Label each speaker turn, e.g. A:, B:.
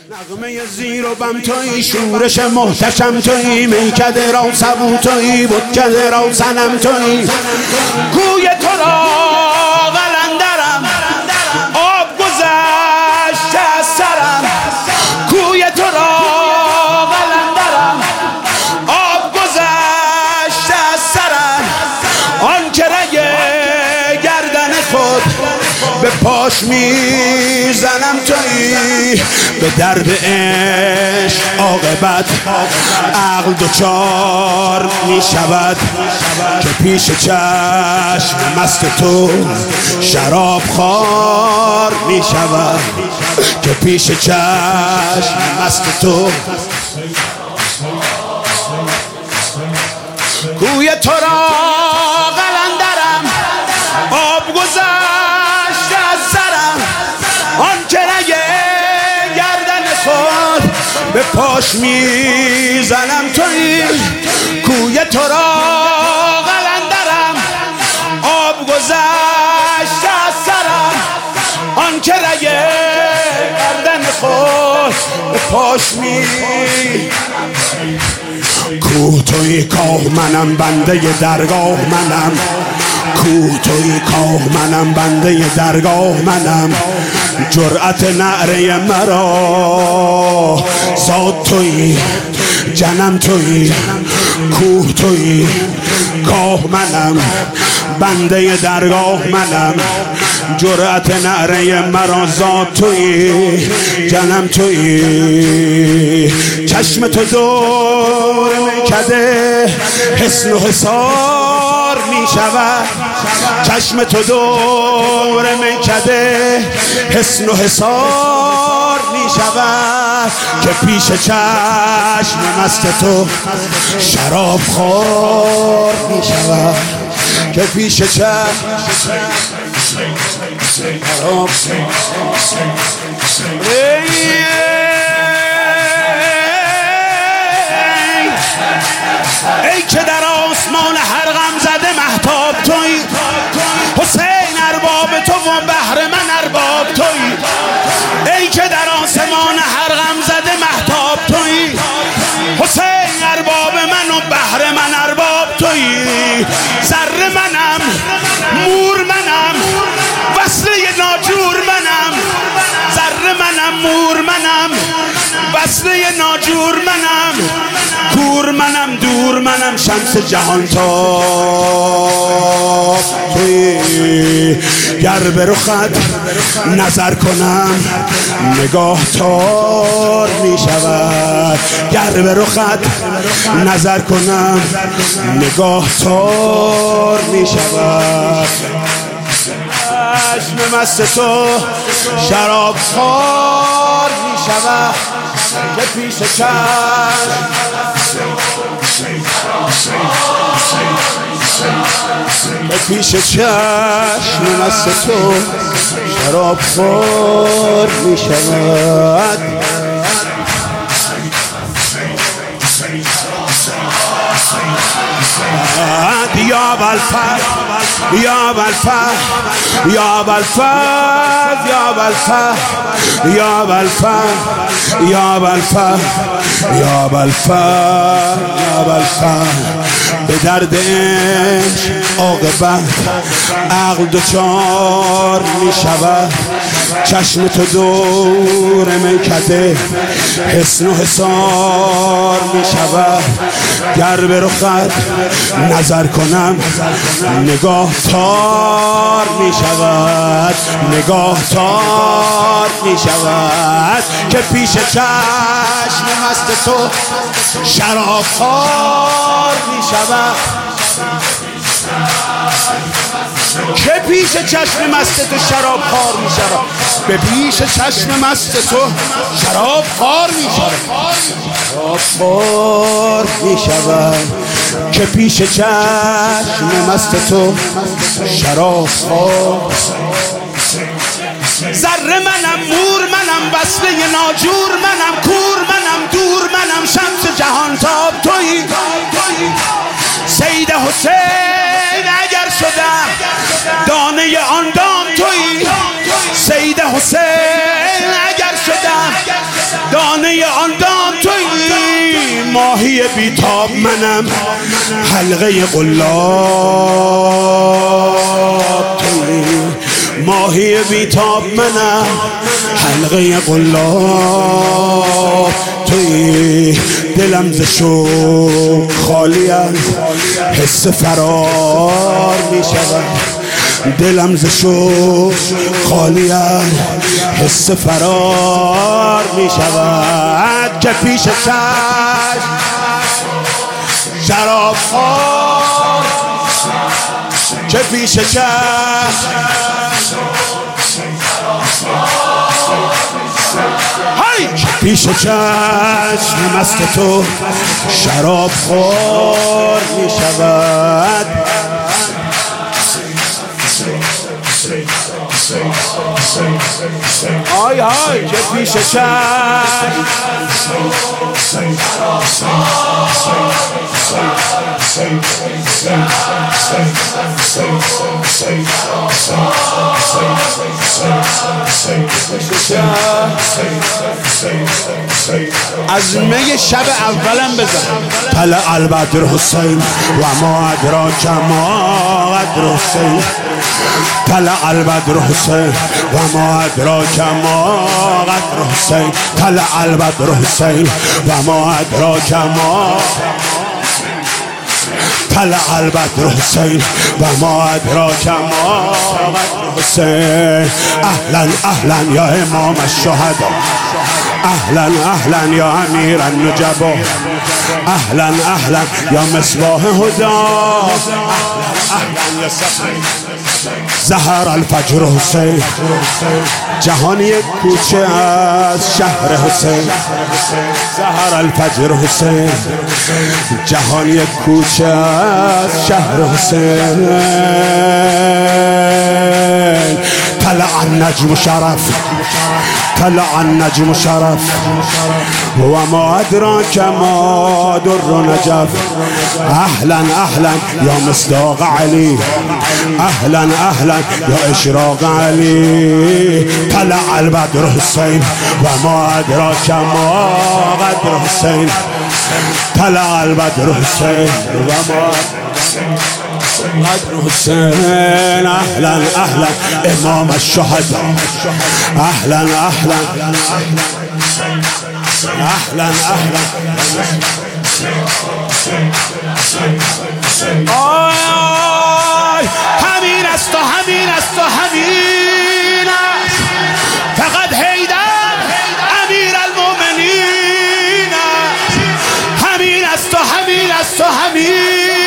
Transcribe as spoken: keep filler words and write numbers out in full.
A: نغمه زیر و بم تویی، شورش محتشم تویی، میکده را سبو تویی، بتکده را صنم تویی. کوی تو را قلندرم، آب گذشته از سرم. کوی تو را قلندرم، آب گذشته از سرم. آن که رگ گردن خود به پاش میزنم تویی. به درد عشق عاقبت عقل دچار میشود، که پیش چشم مست تو شراب خوار میشود. که پیش چشم مست تو. کوی تو را قلندرم، آب گذشته از سرم. آن که رگ گردن خود به پاش میزنم تویی. کوی تو را قلندرم، آب گذشته از سرم. آن که رگ گردن خود به پاش میزنم. کوه توی کاه منم، بنده درگاه منم. کوه توی کاه منم، بنده درگاه منم. جرأت نعره مرا ذات توی، جنم توی. کوه توی کاه منم، بنده درگاه منم. جرأت نعره مرا ذات توی، جنم توی. چشم تو دور میکده حسن و حصار میشود. چشم تو دور میکده حسن و حصار میشود. که پیش چشم مست تو شراب خوار میشود. که پیش چشم شراب ای که در آسمان هر غم زده مهتاب تویی. حسین ارباب تو و بهر من ارباب تویی. ای که در آسمان هر غم زده مهتاب تویی. حسین ارباب من و بهر من ارباب تویی. ذره منم، مور منم، وصله ناجور منم. ذره منم، مور منم، وصله ناجور منم. کور منم، دور منم، شمس جهان تاب تویی. گر به رخت نظر کنم نگاه تار می شود. گر به رخت نظر کنم نگاه تار می شود. چشم مست تو شراب خوار می شود. که پیش چشم به پیش چشم مست تو شراب خوار می شود. یا بالفضل یا بالفضل یا بالفضل یا بالفضل یا بالفضل یا بالفضل یا بالفضل یا بالفضل. به درد عشق عاقبت عقل دچار می شود. چشم تو دور میکده حسن و حصار می شود. گر به رخت نظر کنم نگاه تار می شود. نگاه تار می شود. که پیش چشم مست تو شراب خوار می شود. که پیش چشم مست تو شراب خوار می شود. به پیش چشم مست تو شراب خوار می شود. شراب خوار می شود. که پیش چشم مست تو شراب خوار. ذره منم، مور منم، وصله ناجور منم. کور منم، دور منم، شمس جهان تاب تویی. سید حسین اگر شدم دانه آن دام تویی. سید حسین اگر شدم دانه آن دام تویی، ماهی بیتاب منم حلقه قلاب تویی، ماهی بیتاب منم حلقه قلاب تویی. دلم ز شوق خالی از حس فرار می شود، دلم ز شوق خالی از حس فرار می شود. که پیش چشم شراب خوار، که پیش چشم های پیش چشم مست تو شراب خور می شود. آی آی که پیش چشم از می شب اولم بزن. طلع البدر حسین و ما ادراک ما قدر حسین، طلع البدر حسین و ما ادراک ما قدر حسین، طلع البدر حسین و ما ادراک ما، طلع البدر حسین و ما ادراک ما قدر حسین. اهلا اهلا یا امام الشهدا، اهلا اهلا یا امیر النجبا، اهلا اهلا یا مصباح هدا، اهلا یا ظهر الفجر حسین. جهان یک کوچه از شهر حسین، ظهر الفجر حسین. جهان یک کوچه از شهر حسین. طلع النجم شرف، طلع النجم شرف و ما ادراک ما در نجف. اهلا اهلا یا مصداق علی، اهلا اهلا یا اشراق علی. طلع البدر حسین و ما ادراک ما قدر حسین، طلع البدر حسین و ما قدر حسین. اهلا اهلا امام الشهدا، اهلا اهلا اهلا اهلا. آی آی همین است و همین است و همین است، فقط حیدر امیر المؤمنین است. همین است و همین است و همین